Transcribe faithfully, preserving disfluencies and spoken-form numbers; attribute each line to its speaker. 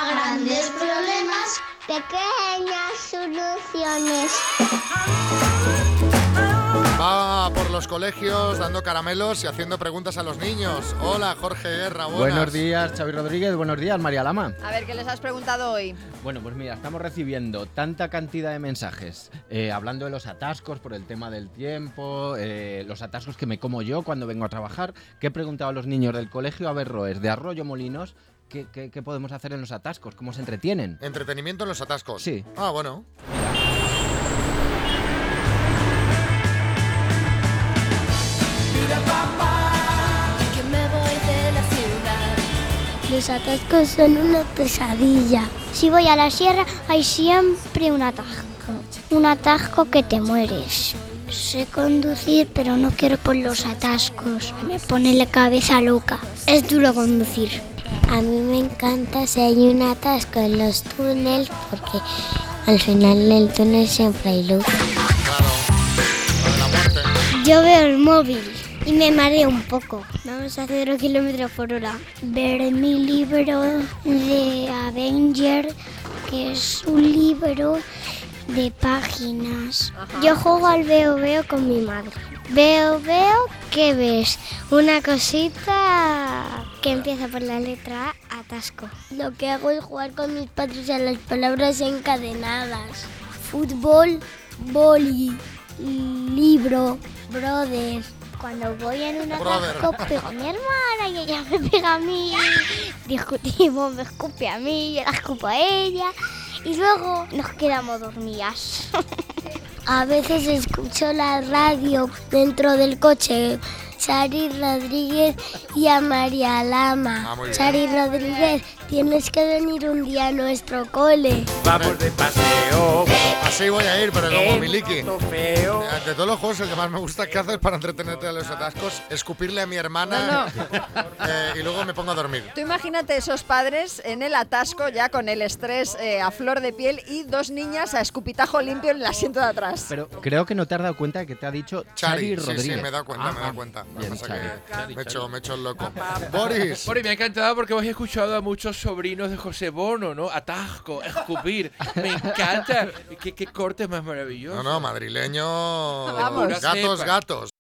Speaker 1: A grandes problemas,
Speaker 2: pequeñas soluciones.
Speaker 3: Va por los colegios dando caramelos y haciendo preguntas a los niños. Hola, Jorge Guerra, buenas.
Speaker 4: Buenos días, Xavi Rodríguez. Buenos días, María Lama.
Speaker 5: A ver, ¿qué les has preguntado hoy?
Speaker 4: Bueno, pues mira, estamos recibiendo tanta cantidad de mensajes eh, hablando de los atascos por el tema del tiempo, eh, los atascos que me como yo cuando vengo a trabajar, que he preguntado a los niños del colegio Averroes de Arroyo Molinos qué, qué, qué podemos hacer en los atascos, cómo se entretienen.
Speaker 3: ¿Entretenimiento en los atascos?
Speaker 4: Sí.
Speaker 3: Ah, bueno.
Speaker 2: Que me voy de la ciudad. Los atascos son una pesadilla. Si voy a la sierra hay siempre un atasco. Un atasco que te mueres. Sé conducir, pero no quiero por los atascos. Me pone la cabeza loca. Es duro conducir. A mí me encanta si hay un atasco en los túneles, porque al final del túnel siempre hay luz.
Speaker 3: Claro. Lo de la muerte.
Speaker 2: Yo veo el móvil y me mareo un poco. Vamos a cero kilómetros por hora. Ver mi libro de Avenger, que es un libro de páginas.
Speaker 5: Ajá.
Speaker 2: Yo juego al veo veo con mi madre. Veo veo, ¿qué ves? Una cosita que empieza por la letra A, atasco. Lo que hago es jugar con mis padres a las palabras encadenadas. Fútbol, boli, libro, brother. Cuando voy en un atasco pego a mi hermana y ella me pega a mí. Discutimos, me escupe a mí, yo la escupo a ella. Y luego nos quedamos dormidas. A veces escucho la radio dentro del coche. Sari Rodríguez y a María Lama.
Speaker 3: Ah, muy bien.
Speaker 2: Sari Rodríguez, tienes que venir un día a nuestro cole.
Speaker 6: Vamos de paseo.
Speaker 3: Así voy a ir, pero como Miliki.
Speaker 6: Todo feo.
Speaker 3: De todos los juegos, el que más me gusta que haces para entretenerte a los atascos, escupirle a mi hermana eh, y luego me pongo a dormir.
Speaker 5: Tú imagínate esos padres en el atasco ya con el estrés eh, a flor de piel y dos niñas a escupitajo limpio en el asiento de atrás.
Speaker 4: Pero creo que no te has dado cuenta de que te ha dicho
Speaker 3: Chari,
Speaker 4: Xavi
Speaker 3: sí,
Speaker 4: Rodríguez.
Speaker 3: sí, me he dado cuenta,
Speaker 4: Ah,
Speaker 3: me he dado cuenta. Lo que
Speaker 4: bien,
Speaker 3: pasa
Speaker 4: Chari.
Speaker 3: que me he hecho, me he hecho el loco. Boris.
Speaker 6: Bueno, y me ha encantado porque hemos escuchado a muchos sobrinos de José Bono, ¿no? Atasco, escupir. Me encanta. ¿Qué, qué corte más maravilloso?
Speaker 3: No, no, madrileño.
Speaker 5: Vamos.
Speaker 3: Gatos,
Speaker 6: Sepa.
Speaker 3: gatos.